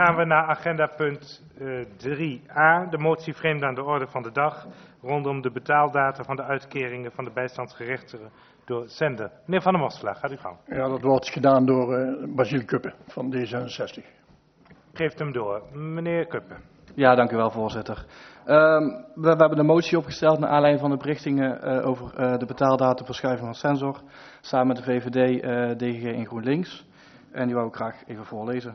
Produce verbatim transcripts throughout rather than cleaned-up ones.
Dan gaan we naar agenda punt uh, drie a, de motie vreemd aan de orde van de dag rondom de betaaldata van de uitkeringen van de bijstandsgerechtigden door Zender. Meneer Van der Mostelaar, gaat u gang. Ja, dat wordt gedaan door uh, Basiel Kuppen van D zesenzestig. Geeft hem door. Meneer Kuppen. Ja, dank u wel, voorzitter. Um, we, we hebben een motie opgesteld naar aanleiding van de berichtingen uh, over uh, de betaaldatumverschuiving van Censor, samen met de V V D, uh, D G G en GroenLinks. En die wou ik graag even voorlezen.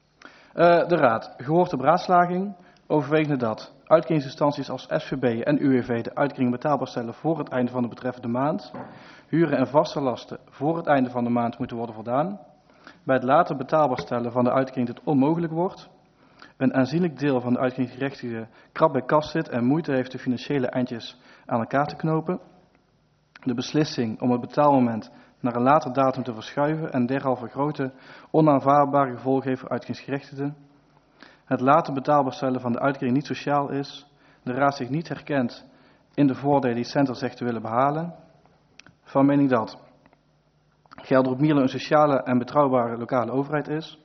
Uh, de Raad, gehoord de beraadslaging, overwegende dat uitkeringsinstanties als S V B en U W V de uitkering betaalbaar stellen voor het einde van de betreffende maand, huren en vaste lasten voor het einde van de maand moeten worden voldaan, bij het later betaalbaar stellen van de uitkering dit onmogelijk wordt, een aanzienlijk deel van de uitkeringsgerechtigden krap bij kas zit en moeite heeft de financiële eindjes aan elkaar te knopen, de beslissing om het betaalmoment naar een later datum te verschuiven en derhalve grote onaanvaardbare gevolgen heeft voor uitkeringsgerechtigden, het later betaalbaar stellen van de uitkering niet sociaal is, de Raad zich niet herkent in de voordelen die Censor zegt te willen behalen, van mening dat Gelderop-Mierlo een sociale en betrouwbare lokale overheid is,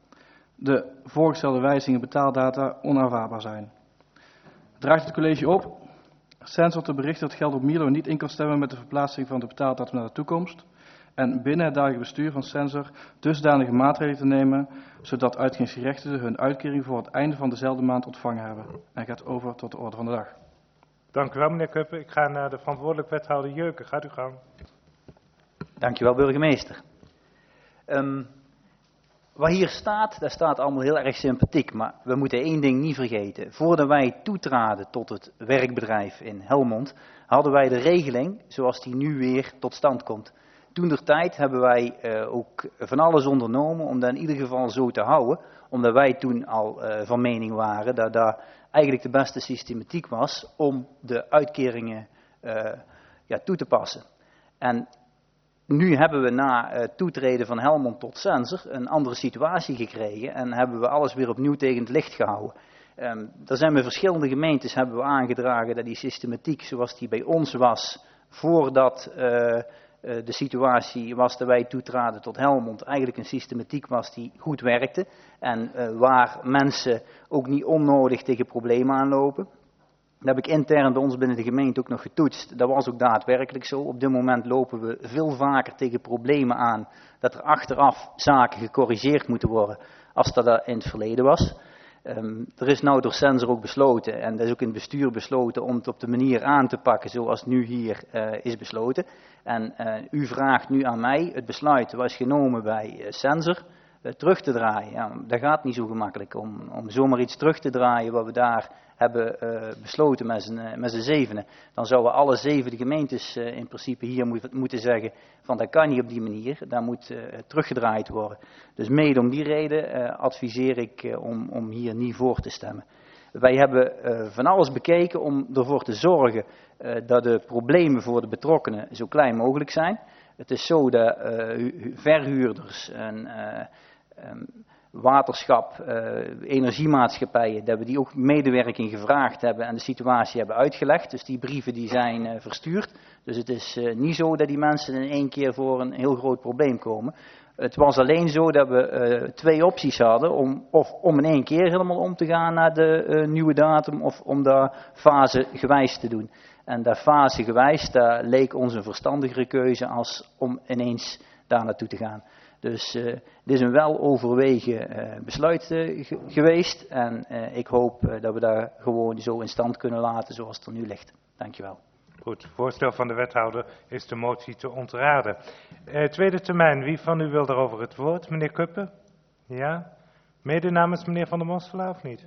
de voorgestelde wijzigingen betaaldata onaanvaardbaar zijn. Draagt het college op Censor te berichten dat Gelderop-Mierlo niet in kan stemmen met de verplaatsing van de betaaldatum naar de toekomst en binnen het dagelijks bestuur van Censor dusdanige maatregelen te nemen, zodat uitkeringsgerechtigden hun uitkering voor het einde van dezelfde maand ontvangen hebben. En gaat over tot de orde van de dag. Dank u wel, meneer Kuppen. Ik ga naar de verantwoordelijk wethouder Jeuken. Gaat u gang. Dank u wel, burgemeester. Um, wat hier staat, dat staat allemaal heel erg sympathiek, maar we moeten één ding niet vergeten. Voordat wij toetraden tot het werkbedrijf in Helmond, hadden wij de regeling zoals die nu weer tot stand komt. Toentertijd hebben wij uh, ook van alles ondernomen om dat in ieder geval zo te houden, omdat wij toen al uh, van mening waren dat dat eigenlijk de beste systematiek was om de uitkeringen uh, ja, toe te passen. En nu hebben we na uh, toetreden van Helmond tot Censor een andere situatie gekregen en hebben we alles weer opnieuw tegen het licht gehouden. Um, er zijn met verschillende gemeentes hebben we aangedragen dat die systematiek zoals die bij ons was, voordat uh, uh, de situatie was dat wij toetraden tot Helmond, eigenlijk een systematiek was die goed werkte en uh, waar mensen ook niet onnodig tegen problemen aanlopen. Dat heb ik intern bij ons binnen de gemeente ook nog getoetst. Dat was ook daadwerkelijk zo. Op dit moment lopen we veel vaker tegen problemen aan dat er achteraf zaken gecorrigeerd moeten worden als dat in het verleden was. Um, er is nou door Censor ook besloten, en dat is ook in het bestuur besloten, om het op de manier aan te pakken zoals nu hier uh, is besloten. En uh, u vraagt nu aan mij, het besluit was genomen bij uh, Censor, uh, terug te draaien. Ja, dat gaat niet zo gemakkelijk om, om zomaar iets terug te draaien wat we daar hebben uh, besloten met z'n uh, zevenen. Dan zouden alle zeven de gemeentes uh, in principe hier moet, moeten zeggen van dat kan niet op die manier, dat moet uh, teruggedraaid worden. Dus mede om die reden uh, adviseer ik uh, om, om hier niet voor te stemmen. Wij hebben uh, van alles bekeken om ervoor te zorgen uh, dat de problemen voor de betrokkenen zo klein mogelijk zijn. Het is zo dat uh, verhuurders en uh, um, waterschap, uh, energiemaatschappijen, dat we die ook medewerking gevraagd hebben en de situatie hebben uitgelegd. Dus die brieven die zijn uh, verstuurd. Dus het is uh, niet zo dat die mensen in één keer voor een heel groot probleem komen. Het was alleen zo dat we uh, twee opties hadden, om, of om in één keer helemaal om te gaan naar de uh, nieuwe datum, of om daar fasegewijs te doen. En dat fasegewijs, dat leek ons een verstandigere keuze als om ineens daar naartoe te gaan. Dus uh, dit is een weloverwegen uh, besluit uh, ge geweest en uh, ik hoop uh, dat we daar gewoon zo in stand kunnen laten zoals het er nu ligt. Dankjewel. Goed, voorstel van de wethouder is de motie te ontraden. Uh, tweede termijn, wie van u wil daarover het woord? Meneer Kuppen? Ja? Mede namens meneer Van der Mostelaar of niet?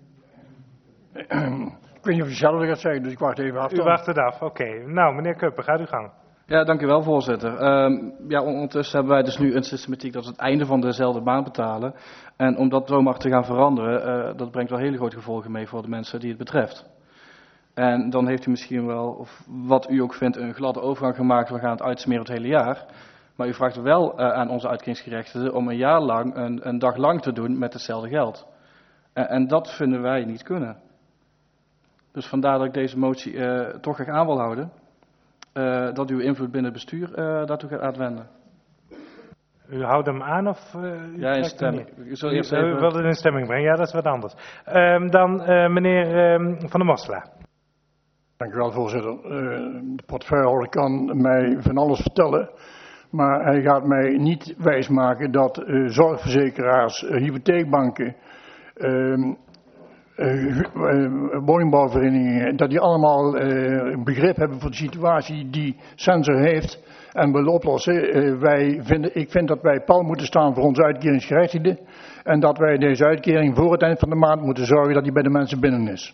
Ik weet niet of je zelf gaat zeggen, dus ik wacht even af. U wacht het af, oké. Okay. Nou, meneer Kuppen, gaat u gang. Ja, dank u wel, voorzitter. Um, ja, ondertussen hebben wij dus nu een systematiek dat we het einde van dezelfde maand betalen. En om dat zomaar te gaan veranderen, uh, dat brengt wel hele grote gevolgen mee voor de mensen die het betreft. En dan heeft u misschien wel, of wat u ook vindt, een gladde overgang gemaakt. We gaan het uitsmeren het hele jaar. Maar u vraagt wel uh, aan onze uitkeringsgerechtigden om een jaar lang, een, een dag lang te doen met hetzelfde geld. Uh, en dat vinden wij niet kunnen. Dus vandaar dat ik deze motie uh, toch graag aan wil houden. Uh, dat uw invloed binnen het bestuur uh, daartoe gaat uitwenden. U houdt hem aan of uh, u Ja, in trekt hem stemming. neer? Ik zal U, eerst u even- wilde het in stemming brengen, ja, dat is wat anders. Um, dan uh, meneer um, Van der Mosla. Dank u wel, voorzitter. Uh, de portefeuillehouder kan mij van alles vertellen, maar hij gaat mij niet wijsmaken dat uh, zorgverzekeraars, uh, hypotheekbanken, uh, uh, uh, woningbouwverenigingen, dat die allemaal uh, begrip hebben voor de situatie die Sensor heeft en willen oplossen. Uh, wij vinden, ik vind dat wij pal moeten staan voor onze uitkeringsgerechtigden en dat wij deze uitkering voor het eind van de maand moeten zorgen dat die bij de mensen binnen is.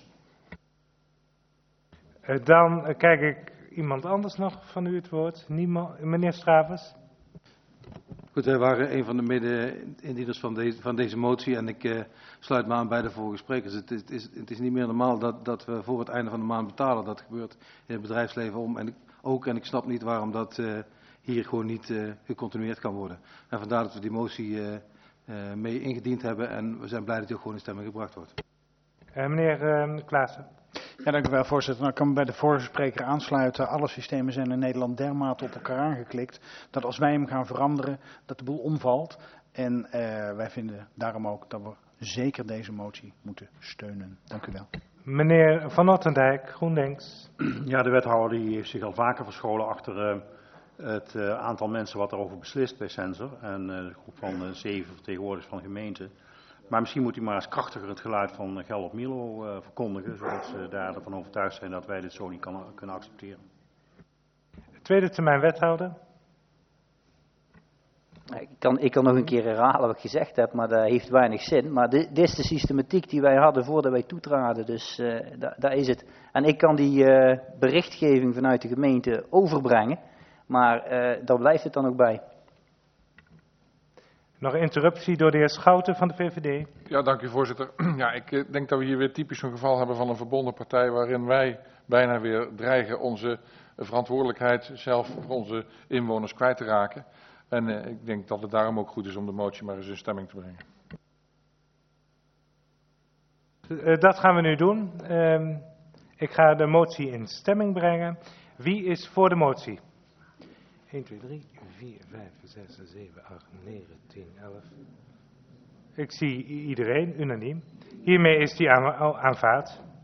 Uh, dan uh, kijk ik iemand anders nog van u het woord. Niemand, meneer Stravers. Goed, wij waren een van de mede-indieners van deze, van deze motie en ik uh, sluit me aan bij de vorige sprekers. Het is, het, is, het is niet meer normaal dat, dat we voor het einde van de maand betalen. Dat gebeurt in het bedrijfsleven om, en ik, ook en ik snap niet waarom dat uh, hier gewoon niet uh, gecontinueerd kan worden. En vandaar dat we die motie uh, uh, mee ingediend hebben en we zijn blij dat die ook gewoon in stemming gebracht wordt. Uh, meneer uh, Klaassen. Ja, dank u wel, voorzitter. Nou, ik kan me bij de vorige spreker aansluiten. Alle systemen zijn in Nederland dermate op elkaar aangeklikt dat als wij hem gaan veranderen, dat de boel omvalt. En uh, wij vinden daarom ook dat we zeker deze motie moeten steunen. Dank u wel. Meneer Van Ottendijk, GroenLinks. Ja, de wethouder die heeft zich al vaker verscholen achter uh, het uh, aantal mensen wat erover beslist bij Sensor. En uh, de groep van uh, zeven vertegenwoordigers van de gemeente. Maar misschien moet hij maar eens krachtiger het geluid van Gelderop Milo uh, verkondigen, zodat ze daar ervan overtuigd zijn dat wij dit zo niet kan, kunnen accepteren. Tweede termijn wethouder. Ik kan, ik kan nog een keer herhalen wat ik gezegd heb, maar dat heeft weinig zin. Maar dit, dit is de systematiek die wij hadden voordat wij toetraden, dus uh, da, daar is het. En ik kan die uh, berichtgeving vanuit de gemeente overbrengen, maar uh, daar blijft het dan ook bij. Nog een interruptie door de heer Schouten van de V V D. Ja, dank u voorzitter. Ja, ik uh, denk dat we hier weer typisch een geval hebben van een verbonden partij waarin wij bijna weer dreigen onze verantwoordelijkheid zelf voor onze inwoners kwijt te raken. En uh, ik denk dat het daarom ook goed is om de motie maar eens in stemming te brengen. Uh, dat gaan we nu doen. Uh, ik ga de motie in stemming brengen. Wie is voor de motie? een, twee, drie, vier, vijf, zes, zeven, acht, negen, tien, elf. Ik zie iedereen, unaniem. Hiermee is die aan, aanvaard.